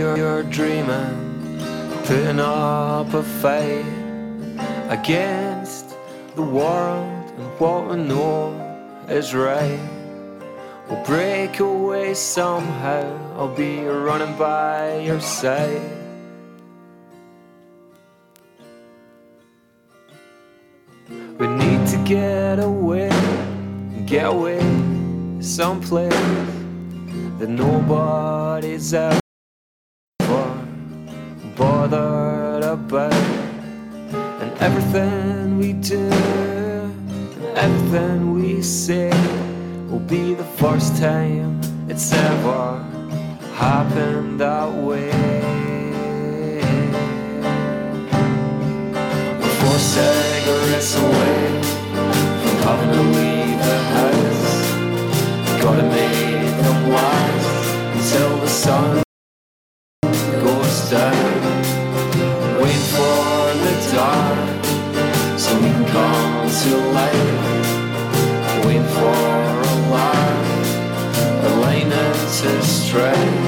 you're dreaming, putting up a fight against the world and what we know is right. We'll break away somehow, I'll be running by your side. We need to get away someplace that nobody's ever bothered about. And everything we do and everything we say will be the first time it's ever happened that way. We're 4 cigarettes away from having to leave the house. Gotta make them last until the sun goes down. Wait for the dark so we can come to life. Wait for a line into strength.